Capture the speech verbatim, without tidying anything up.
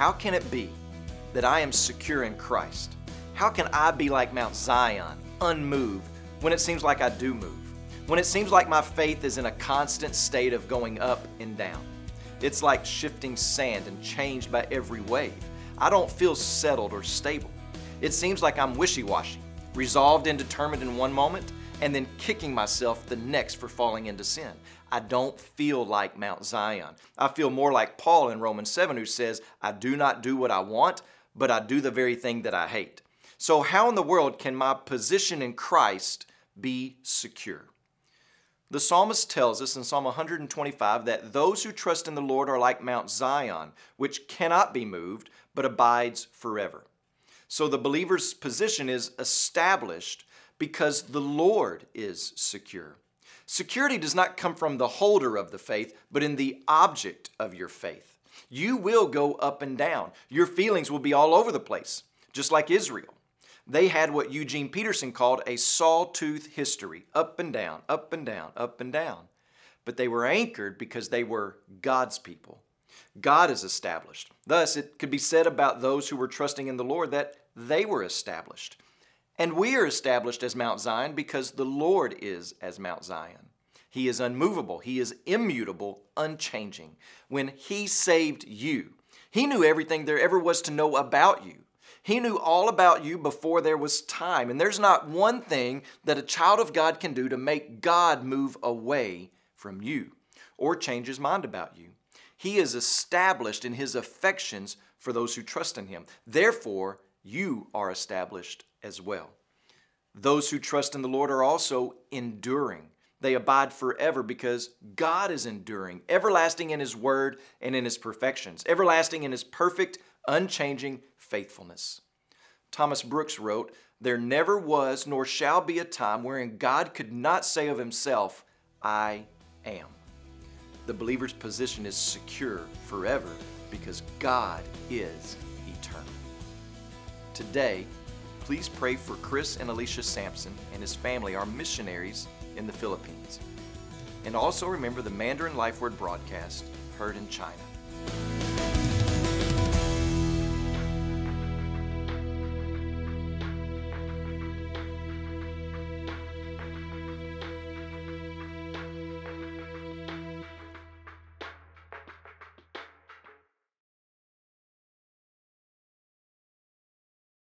How can it be that I am secure in Christ? How can I be like Mount Zion, unmoved, when it seems like I do move? When it seems like my faith is in a constant state of going up and down? It's like shifting sand and changed by every wave. I don't feel settled or stable. It seems like I'm wishy-washy, resolved and determined in one moment, and then kicking myself the next for falling into sin. I don't feel like Mount Zion. I feel more like Paul in Romans seven, who says, I do not do what I want, but I do the very thing that I hate. So how in the world can my position in Christ be secure? The psalmist tells us in Psalm one twenty-five that those who trust in the Lord are like Mount Zion, which cannot be moved, but abides forever. So the believer's position is established because the Lord is secure. Security does not come from the holder of the faith, but in the object of your faith. You will go up and down. Your feelings will be all over the place, just like Israel. They had what Eugene Peterson called a sawtooth history, up and down, up and down, up and down. But they were anchored because they were God's people. God is established. Thus, it could be said about those who were trusting in the Lord that they were established. And we are established as Mount Zion because the Lord is as Mount Zion. He is unmovable. He is immutable, unchanging. When He saved you, He knew everything there ever was to know about you. He knew all about you before there was time. And there's not one thing that a child of God can do to make God move away from you or change His mind about you. He is established in His affections for those who trust in Him. Therefore, you are established as well. Those who trust in the Lord are also enduring. They abide forever because God is enduring, everlasting in His word and in His perfections, everlasting in His perfect, unchanging faithfulness. Thomas Brooks wrote, "There never was nor shall be a time wherein God could not say of Himself, I am." The believer's position is secure forever because God is eternal. Today, please pray for Chris and Alicia Sampson and his family, our missionaries in the Philippines. And also remember the Mandarin Life Word broadcast heard in China.